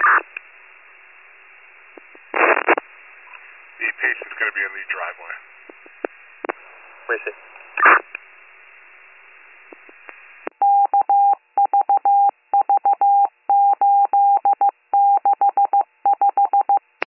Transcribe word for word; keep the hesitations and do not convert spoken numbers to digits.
The patient's going to be in the driveway. Where is it?